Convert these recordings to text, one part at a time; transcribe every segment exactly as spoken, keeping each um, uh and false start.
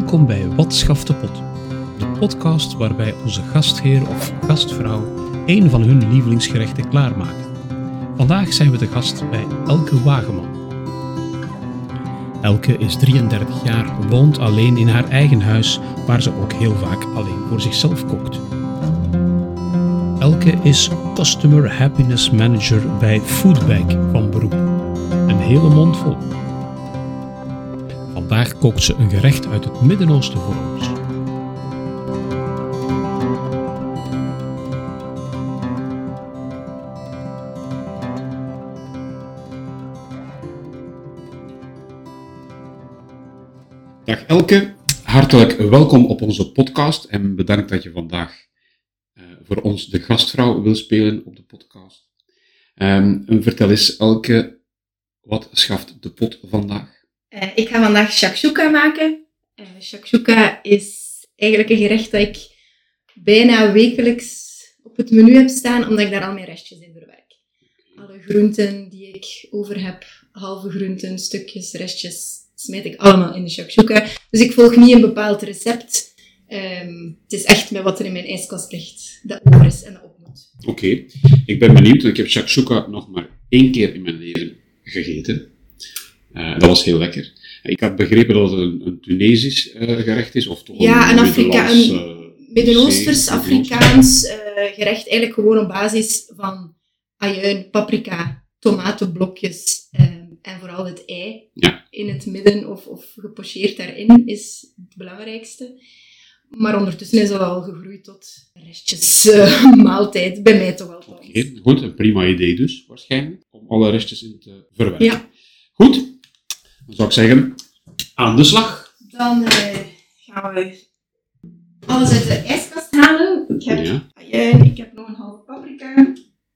Welkom bij Wat schaft de pot? De podcast waarbij onze gastheer of gastvrouw één van hun lievelingsgerechten klaarmaakt. Vandaag zijn we de gast bij Elke Wageman. Elke is drieëndertig jaar, woont alleen in haar eigen huis, waar ze ook heel vaak alleen voor zichzelf kookt. Elke is Customer Happiness Manager bij Foodbag van beroep. Een hele mond vol. Vandaag kookt ze een gerecht uit het Midden-Oosten voor ons. Dag Elke, hartelijk welkom op onze podcast en bedankt dat je vandaag uh, voor ons de gastvrouw wil spelen op de podcast. Um, vertel eens Elke, wat schaft de pot vandaag? Uh, ik ga vandaag shakshuka maken. Uh, shakshuka is eigenlijk een gerecht dat ik bijna wekelijks op het menu heb staan, omdat ik daar al mijn restjes in verwerk. Alle groenten die ik over heb, halve groenten, stukjes, restjes, smijt ik allemaal in de shakshuka. Dus ik volg niet een bepaald recept. Um, het is echt met wat er in mijn ijskast ligt, dat over is en dat op moet. Oké, okay. Ik ben benieuwd, want ik heb shakshuka nog maar één keer in mijn leven gegeten. Uh, dat was heel lekker. Ik had begrepen dat het een, een Tunesisch uh, gerecht is, of toch ja, een, een, Afrika- een uh, Midden-Oosters, Afrikaans uh, gerecht. Eigenlijk gewoon op basis van ajuin, paprika, tomatenblokjes um, en vooral het ei ja. in het midden of, of gepocheerd daarin is het belangrijkste. Maar ondertussen is dat al gegroeid tot restjes uh, maaltijd, bij mij toch wel. Oké, okay, goed. Een prima idee dus, waarschijnlijk, om alle restjes in te verwerken. Ja. Goed, dan zou ik zeggen, aan de slag. Dan uh, gaan we alles uit de ijskast halen. Ik heb ja. ajuin, ik heb nog een halve paprika.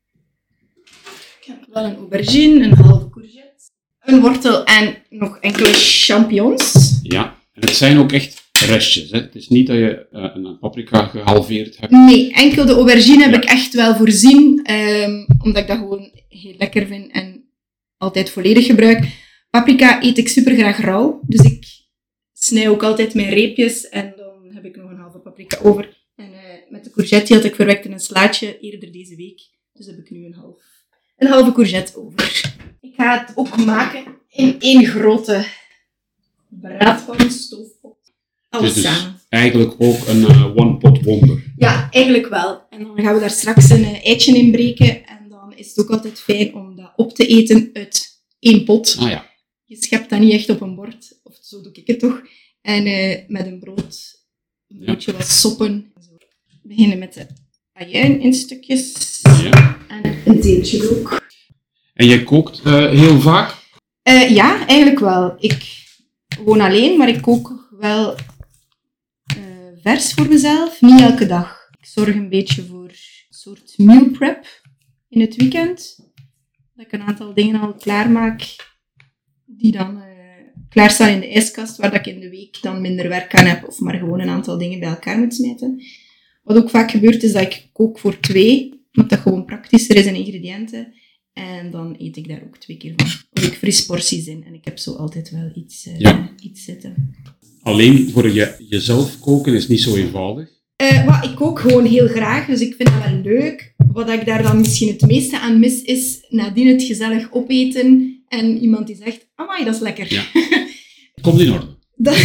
Ik heb wel een aubergine, een halve courgette, een wortel en nog enkele champignons. Ja, en het zijn ook echt restjes. Hè? Het is niet dat je uh, een paprika gehalveerd hebt. Nee, enkel de aubergine heb ja. ik echt wel voorzien, um, omdat ik dat gewoon heel lekker vind en altijd volledig gebruik. Paprika eet ik super graag rauw, dus ik snij ook altijd mijn reepjes en dan heb ik nog een halve paprika over. En uh, met de courgette die had ik verwerkt in een slaatje eerder deze week, dus heb ik nu een, half, een halve courgette over. Ik ga het ook maken in één grote braadpan, stoofpot. Alles dus samen. Eigenlijk ook een uh, one-pot wonder. Ja, eigenlijk wel. En dan gaan we daar straks een uh, eitje in breken en dan is het ook altijd fijn om dat op te eten uit één pot. Ah ja. Je schept dat niet echt op een bord, of zo doe ik het toch. En uh, met een brood, een broodje ja. wat soppen. We beginnen met de ajuin in stukjes. Ja. En een deeltje ook. En jij kookt uh, heel vaak? Uh, ja, eigenlijk wel. Ik woon alleen, maar ik kook wel uh, vers voor mezelf. Niet elke dag. Ik zorg een beetje voor een soort meal prep in het weekend. Dat ik een aantal dingen al klaarmaak die dan uh, klaarstaan in de ijskast, waar dat ik in de week dan minder werk aan heb of maar gewoon een aantal dingen bij elkaar moet smijten. Wat ook vaak gebeurt is dat ik kook voor twee, omdat dat gewoon praktischer is in ingrediënten. En dan eet ik daar ook twee keer van. Of ik fris porties in en ik heb zo altijd wel iets, uh, ja. iets zitten. Alleen voor je, jezelf koken is niet zo eenvoudig. Uh, well, ik kook gewoon heel graag, dus ik vind dat wel leuk. Wat ik daar dan misschien het meeste aan mis, is nadien het gezellig opeten en iemand die zegt, amai, dat is lekker. Ja. Komt in orde. dat,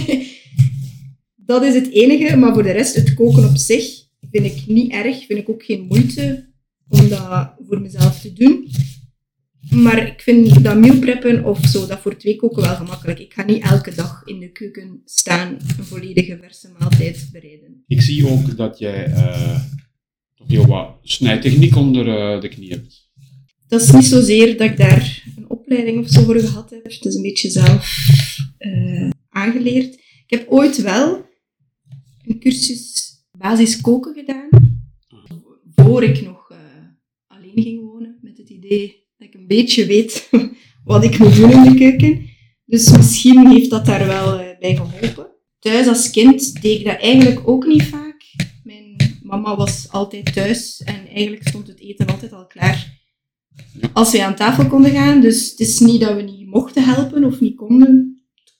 dat is het enige, maar voor de rest, het koken op zich vind ik niet erg. Vind ik ook geen moeite om dat voor mezelf te doen. Maar ik vind dat meal preppen of zo, dat voor twee koken wel gemakkelijk. Ik ga niet elke dag in de keuken staan een volledige verse maaltijd bereiden. Ik zie ook dat jij uh, toch heel wat snijtechniek onder uh, de knie hebt. Dat is niet zozeer dat ik daar een opleiding of zo voor gehad heb. Het is een beetje zelf uh, aangeleerd. Ik heb ooit wel een cursus basis koken gedaan. Voor ik nog uh, alleen ging wonen. Met het idee dat ik een beetje weet wat ik moet doen in de keuken. Dus misschien heeft dat daar wel uh, bij geholpen. Thuis als kind deed ik dat eigenlijk ook niet vaak. Mijn mama was altijd thuis en eigenlijk stond het eten altijd al klaar. Als we aan tafel konden gaan, dus het is niet dat we niet mochten helpen of niet konden. Het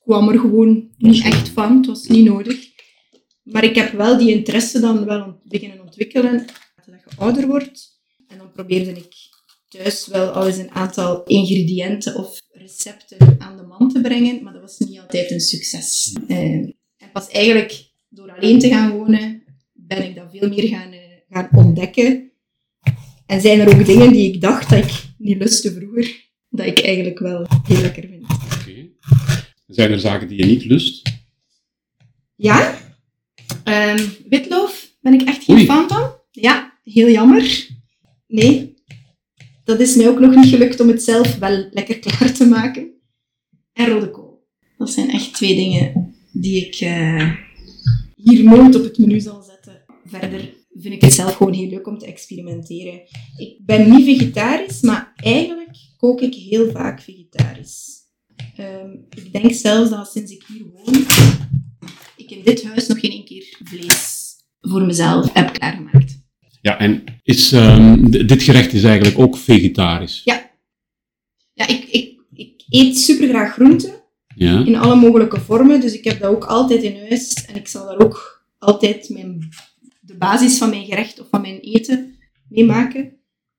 kwam er gewoon niet echt van. Het was niet nodig. Maar ik heb wel die interesse dan wel ont- beginnen ontwikkelen. Dat je ouder wordt. En dan probeerde ik thuis wel al eens een aantal ingrediënten of recepten aan de man te brengen. Maar dat was niet altijd een succes. Uh, en pas eigenlijk door alleen te gaan wonen, ben ik dat veel meer gaan, uh, gaan ontdekken. En zijn er ook dingen die ik dacht dat ik niet lustte vroeger, dat ik eigenlijk wel heel lekker vind. Oké. Okay. Zijn er zaken die je niet lust? Ja. Um, witloof ben ik echt geen Oei. fan van. Ja, heel jammer. Nee. Dat is mij ook nog niet gelukt om het zelf wel lekker klaar te maken. En rode kool. Dat zijn echt twee dingen die ik uh, hier nooit op het menu zal zetten. Verder vind ik het zelf gewoon heel leuk om te experimenteren. Ik ben niet vegetarisch, maar eigenlijk kook ik heel vaak vegetarisch. Um, ik denk zelfs dat sinds ik hier woon, ik in dit huis nog geen één keer vlees voor mezelf heb klaargemaakt. Ja, en is, um, d- dit gerecht is eigenlijk ook vegetarisch? Ja. Ja, ik, ik, ik eet supergraag groenten. Ja. In alle mogelijke vormen, dus ik heb dat ook altijd in huis. En ik zal daar ook altijd mijn, de basis van mijn gerecht of van mijn eten mee maken.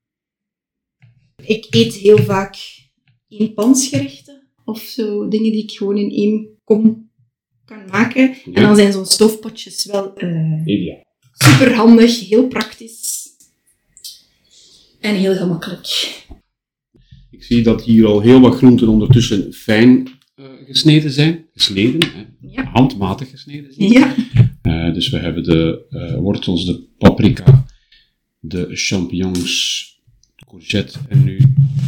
Ik eet heel vaak eenpansgerechten of zo, dingen die ik gewoon in één kom kan maken. Ja. En dan zijn zo'n stoofpotjes wel uh, Ideaal. super handig, heel praktisch en heel gemakkelijk. Ik zie dat hier al heel wat groenten ondertussen fijn uh, gesneden zijn. Gesneden, hè? Ja. Handmatig gesneden zijn. Ja. Uh, dus we hebben de uh, wortels, de paprika, de champignons, courgette en nu...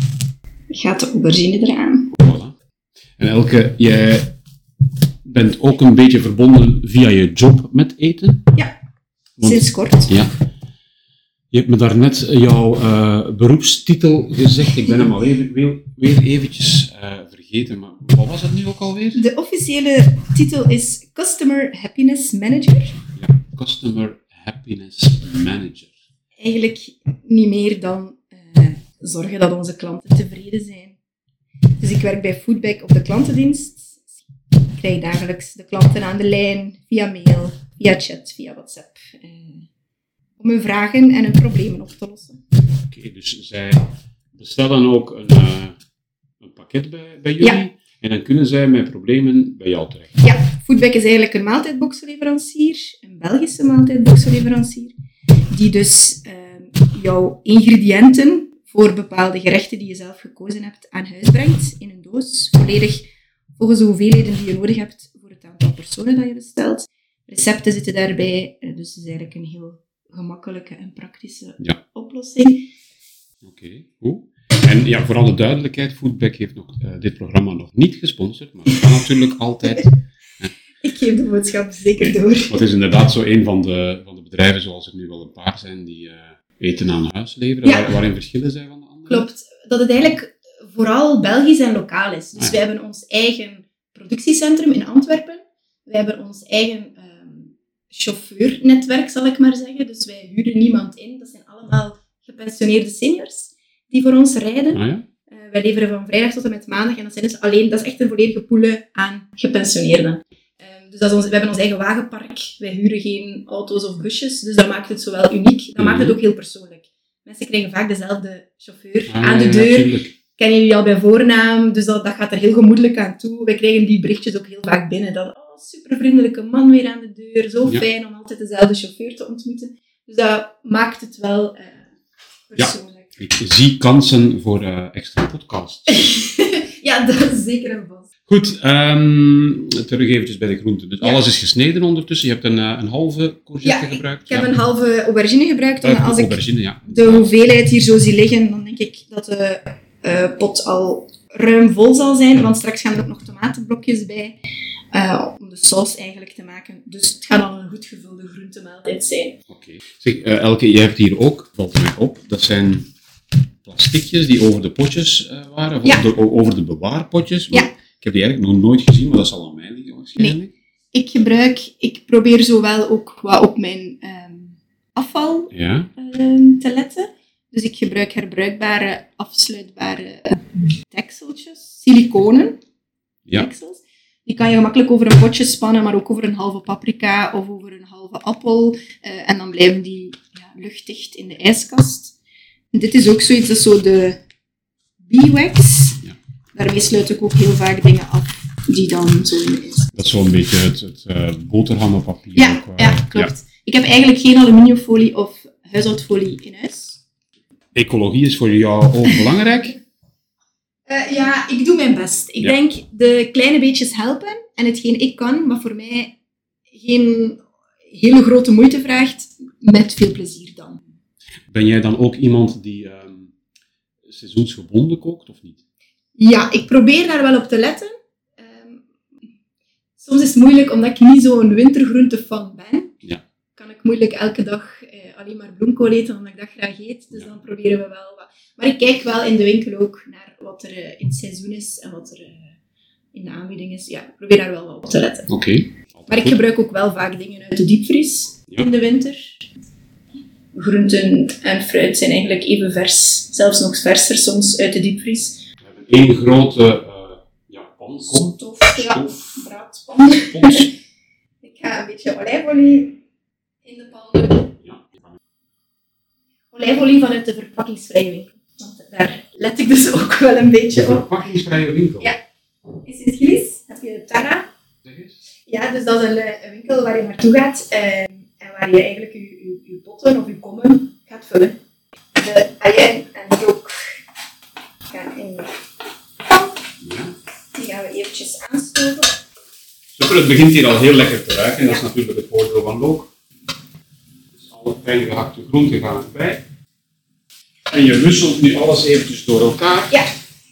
Gaat de aubergine eraan. Voilà. En Elke, jij bent ook een beetje verbonden via je job met eten? Ja, Want, sinds kort. Ja. Je hebt me daarnet jouw uh, beroepstitel gezegd. Ik ben hem al even, weer, weer eventjes uh, vergeten. Maar wat was het nu ook alweer? De officiële titel is Customer Happiness Manager. Ja, Customer Happiness Manager. Eigenlijk niet meer dan uh, zorgen dat onze klanten tevreden zijn. Dus ik werk bij Foodback op de klantendienst. Ik krijg dagelijks de klanten aan de lijn, via mail, via chat, via WhatsApp. Uh, om hun vragen en hun problemen op te lossen. Oké, okay, dus zij bestellen ook een, uh, een pakket bij, bij jullie. Ja. En dan kunnen zij met problemen bij jou terecht. Ja, Foodback is eigenlijk een maaltijdboxenleverancier, een Belgische maaltijdboxenleverancier, die dus uh, jouw ingrediënten voor bepaalde gerechten die je zelf gekozen hebt aan huis brengt, in een doos, volledig volgens de hoeveelheden die je nodig hebt voor het aantal personen dat je bestelt. Recepten zitten daarbij, dus het is eigenlijk een heel gemakkelijke en praktische ja. oplossing. Oké, okay, goed. En ja, voor alle duidelijkheid, Foodback heeft nog, uh, dit programma nog niet gesponsord, maar dat kan natuurlijk altijd. Ik geef de boodschap zeker door. Want het is inderdaad zo een van de, van de bedrijven, zoals er nu wel een paar zijn, die uh, eten aan huis leveren. Ja. Waar, waarin verschillen zij van de anderen? Klopt. Dat het eigenlijk vooral Belgisch en lokaal is. Dus ah. wij hebben ons eigen productiecentrum in Antwerpen. Wij hebben ons eigen um, chauffeurnetwerk, zal ik maar zeggen. Dus wij huren niemand in. Dat zijn allemaal gepensioneerde seniors die voor ons rijden. Ah, ja? uh, wij leveren van vrijdag tot en met maandag. En dat, zijn dus alleen, dat is echt een volledige poele aan gepensioneerden. Uh, dus dat is ons, we hebben ons eigen wagenpark. Wij huren geen auto's of busjes. Dus dat maakt het zowel uniek. Dat mm-hmm. maakt het ook heel persoonlijk. Mensen krijgen vaak dezelfde chauffeur ah, aan de deur. Ja, kennen jullie al bij voornaam. Dus dat, dat gaat er heel gemoedelijk aan toe. Wij krijgen die berichtjes ook heel vaak binnen. Dat, oh, super vriendelijke man weer aan de deur. Zo ja. fijn om altijd dezelfde chauffeur te ontmoeten. Dus dat maakt het wel uh, persoonlijk. Ja, ik zie kansen voor uh, extra podcasts. Ja, dat is zeker een bos. Goed, um, terug eventjes bij de groenten. Dus ja. alles is gesneden ondertussen. Je hebt een, uh, een halve courgette ja, gebruikt. Ik, ik heb ja. een halve aubergine gebruikt. En uh, als aubergine, ik ja. de hoeveelheid hier zo zie liggen, dan denk ik dat de uh, pot al ruim vol zal zijn. Want straks gaan er ook nog tomatenblokjes bij. Uh, om de saus eigenlijk te maken. Dus het gaat al een goed gevulde groentemaaltijd zijn. Oké. Okay. Zeg, uh, Elke, jij hebt hier ook, valt mij op, dat zijn plasticjes die over de potjes uh, waren. Of ja. de, over de bewaarpotjes. Maar ja. Ik heb die eigenlijk nog nooit gezien, maar dat zal aan mij liggen waarschijnlijk. Nee. Ik gebruik, ik probeer zowel ook wat op mijn um, afval ja. um, te letten. Dus ik gebruik herbruikbare, afsluitbare uh, dekseltjes, siliconen ja. deksels. Die kan je gemakkelijk over een potje spannen, maar ook over een halve paprika of over een halve appel. Uh, en dan blijven die ja, luchtdicht in de ijskast. En dit is ook zoiets, dat is zo de beeswax. Ja. Daarmee sluit ik ook heel vaak dingen af die dan zo in de ijskast. Dat is zo'n beetje het, het uh, boterhammenpapier. Ja, ook, uh, ja, klopt. Ja. Ik heb eigenlijk geen aluminiumfolie of huishoudfolie in huis. Ecologie is voor jou ook belangrijk? Uh, ja, ik doe mijn best. Ik ja. denk, de kleine beetjes helpen. En hetgeen ik kan, maar voor mij geen hele grote moeite vraagt, met veel plezier dan. Ben jij dan ook iemand die um, seizoensgebonden kookt, of niet? Ja, ik probeer daar wel op te letten. Um, soms is het moeilijk, omdat ik niet zo'n wintergroentefan ben. Ja. Kan ik moeilijk elke dag uh, alleen maar bloemkool eten, omdat ik dat graag eet. Dus ja. dan proberen we wel wat. Maar ik kijk wel in de winkel ook naar wat er uh, in het seizoen is en wat er uh, in de aanbieding is. Ja, ik probeer daar wel wat op te letten. Oké. Okay. Maar ik gebruik ook wel vaak dingen uit de diepvries ja. in de winter. Groenten en fruit zijn eigenlijk even vers, zelfs nog verser soms uit de diepvries. We hebben één grote uh, ja, pan, stof, ja, braadpan. Ik ga een beetje olijfolie in de pan doen. Ja. Olijfolie vanuit de verpakkingsvrije winkel. Want daar let ik dus ook wel een beetje op. De verpakkingsvrije winkel? Ja. In Sint-Gilles heb je Tara. Zeg eens. Ja, dus dat is een, een winkel waar je naartoe gaat uh, en waar je eigenlijk je, je, je potten of je kommen gaat vullen. De ajuin en de rook gaan in de pan. Ja. Die gaan we eventjes aanstoven. Super, het begint hier al heel lekker te ruiken en ja. dat is natuurlijk het voordeel van look. Dus alle fijn gehakte groenten gaan erbij. En je wisselt nu alles eventjes door elkaar. Ja.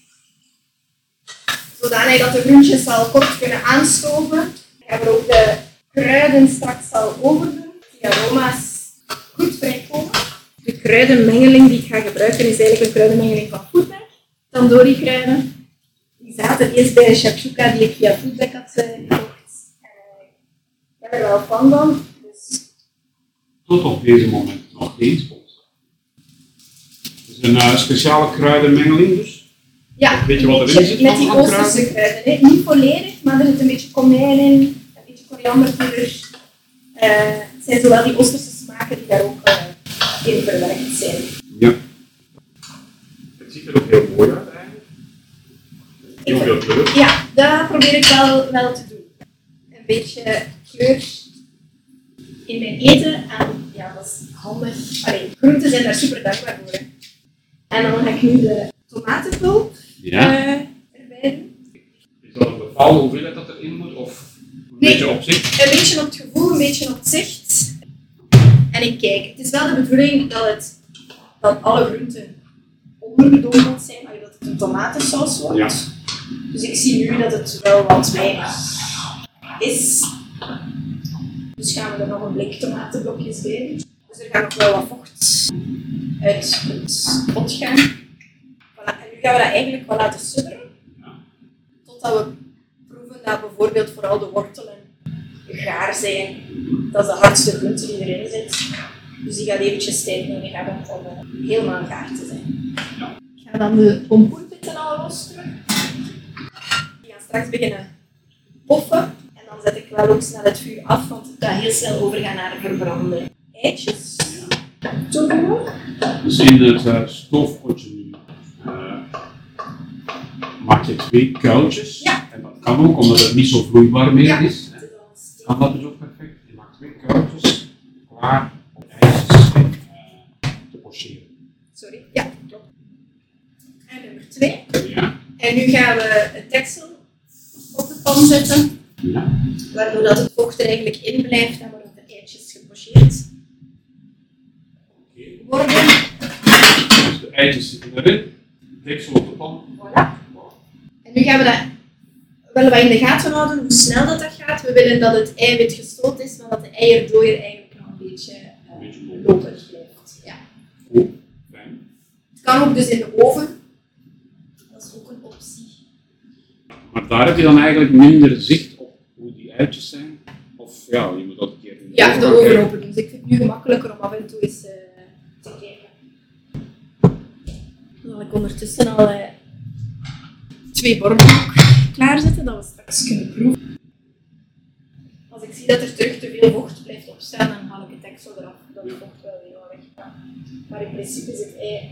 Zodanig dat de groentjes al kort kunnen aanstoven. Dan gaan we ook de kruiden straks al overdoen. Die aroma's goed vrijkomen. De kruidenmengeling die ik ga gebruiken is eigenlijk een kruidenmengeling van Foodback. Tandoori kruiden. Die zaten eerst bij de shakshuka die ik via Foodback had uh, gekocht. Uh, ik ben er wel fan van. Dus... Tot op deze moment nog geen sponsor. Het is een uh, speciale kruidenmengeling dus. Ja, weet je wat erin zit? Met die Oosterse kruiden. Hè? Niet volledig, maar er zit een beetje komijn in, een beetje korianderpoeder. Uh, het zijn zowel die Oosterse smaken die daar ook uh, in verwerkt zijn. Ja. Het ziet er ook heel mooi uit eigenlijk. Heel veel kleur. Ja, dat probeer ik wel, wel te doen. Een beetje kleur in mijn eten. En ja, dat is handig. Allee, groenten zijn daar super dankbaar voor. Hè. En dan ga ik nu de tomatenpulp ja. uh, erbij doen. Is dat een bepaalde hoeveelheid dat erin moet? Of een nee, beetje op zicht? Een beetje op het gevoel, een beetje op het zicht. En ik kijk. Het is wel de bedoeling dat, het, dat alle groenten ondergedompeld zijn, dat het een tomatensaus wordt. Ja. Dus ik zie nu dat het wel wat weinig is. Dus gaan we er nog een blik tomatenblokjes bij doen. Dus er gaat nog wel wat vocht uit het pot gaan. Voilà. En nu gaan we dat eigenlijk wel laten sudderen. Ja. Totdat we proeven dat bijvoorbeeld vooral de wortelen gaar zijn. Dat is de hardste groente die erin zit. Dus die gaat eventjes tijd nodig hebben om uh, helemaal gaar te zijn. Ja. Ik ga dan de pompoenpitten al roosteren. Die gaan straks beginnen poffen. En dan zet ik wel ook snel het vuur af, want het gaat heel snel overgaan naar verbrande eitjes. Ja. Zo doen we. Dus in het uh, stoofpotje nu uh, maak je twee kuiltjes. Ja. En dat kan ook, omdat het niet zo vloeibaar meer ja. is. Hè. Kan dat dus ook perfect. Je maakt twee kuiltjes klaar om ijsjes uh, te pocheren. Sorry, ja, klopt. En nummer twee. Ja. En nu gaan we het deksel op de pan zetten. Ja. Waardoor dat het vocht er eigenlijk in blijft en worden de eitjes gepocheerd okay. worden. Dus de eitjes zitten erin, deksel op de pan. Voilà. En nu gaan we dat willen we in de gaten houden hoe snel dat, dat gaat. We willen dat het eiwit gestoot is, maar dat de eierdooier eigenlijk nog een beetje, uh, beetje lopend blijft. Ja. Oh, fijn. Het kan ook dus in de oven. Dat is ook een optie. Maar daar heb je dan eigenlijk minder zicht op hoe die eitjes zijn? Of ja, je moet dat een keer in de Ja, de oven open doen. Dus ik vind het nu gemakkelijker om af en toe eens uh, te kijken. Dan heb ik ondertussen al uh, twee borden klaar klaarzetten, dat we straks kunnen proeven. Als ik zie dat er terug te veel vocht blijft opstaan, dan haal ik het deksel eraf. Dat vocht wel weer wat weg. Ja. Maar in principe is het ei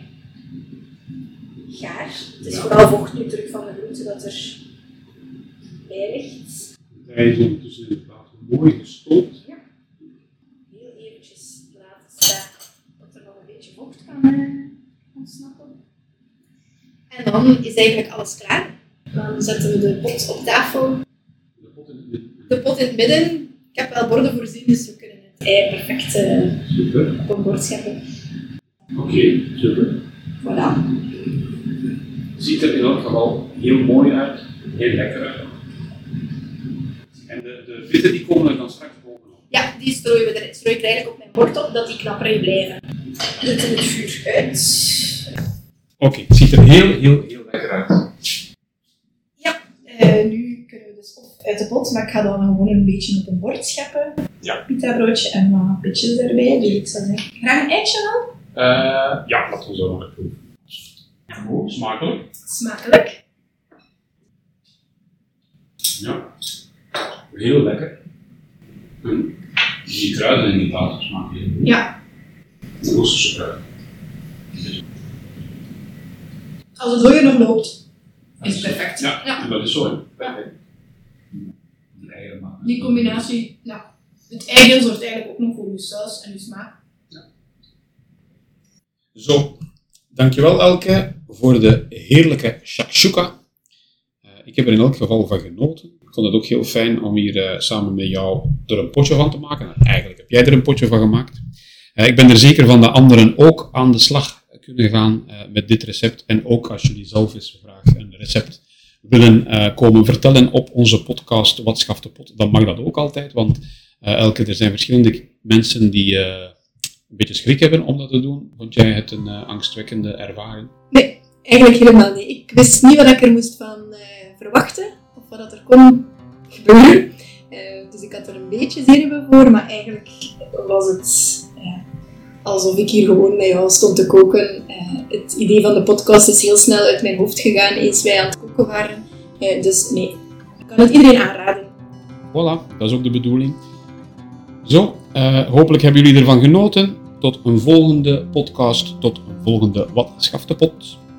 gaar. Het is vooral vocht nu terug van de groente dat er bij ligt. Het ei is ondertussen inderdaad mooi gestookt. Ja. Heel eventjes laten staan dat er nog een beetje vocht kan uh, ontsnappen. En dan is eigenlijk alles klaar. Dan zetten we de pot op tafel. De pot in het midden. De pot in het midden. Ik heb wel borden voorzien, dus we kunnen het ei perfect uh, Super. op een bord scheppen. Oké, okay, super. Voilà. Ziet er in elk geval heel mooi uit, heel lekker uit. En de, de vitten die komen er dan straks bovenop. Ja, die strooien we er, strooi ik er eigenlijk op mijn bord op, dat die knapperig blijven. We zetten het vuur uit. Oké, okay, het ziet er heel, heel, heel lekker uit. Ja, uh, nu kunnen we dus op uit de pot, maar ik ga dan gewoon een beetje op een bord scheppen. Ja. Pita broodje en wat pitjes erbij, dus ik zou zeggen, graag een eitje dan? Uh, ja, laten we zo nog even proeven. Oh, smakelijk. Smakelijk. Ja, heel lekker. En die kruiden inderdaad smaken heel goed. Ja. Oosterse kruiden. Als het hoger nog loopt, is het perfect. Ja, Ja. en dat is zo, hè. Perfect. Die eieren maken. Die combinatie, ja. Het eigen zorgt eigenlijk ook nog voor je saus en je smaak. Ja. Zo, dankjewel Elke voor de heerlijke shakshuka. Uh, ik heb er in elk geval van genoten. Ik vond het ook heel fijn om hier uh, samen met jou er een potje van te maken. Nou, eigenlijk heb jij er een potje van gemaakt. Uh, ik ben er zeker van dat anderen ook aan de slag kunnen gaan uh, met dit recept. En ook als jullie zelf eens graag een recept willen uh, komen vertellen op onze podcast Wat schaft de pot, dan mag dat ook altijd. Want uh, Elke, er zijn verschillende mensen die uh, een beetje schrik hebben om dat te doen. Vond jij het een uh, angstwekkende ervaring? Nee, eigenlijk helemaal niet. Ik wist niet wat ik er moest van uh, verwachten, of wat er kon gebeuren. Uh, dus ik had er een beetje zenuwen voor, maar eigenlijk was het uh, alsof ik hier gewoon met jou stond te koken. Uh, het idee van de podcast is heel snel uit mijn hoofd gegaan, eens wij aan het koken waren. Uh, dus nee, ik kan het iedereen aanraden. Voilà, dat is ook de bedoeling. Zo, uh, hopelijk hebben jullie ervan genoten. Tot een volgende podcast, tot een volgende Wat schaft de pot.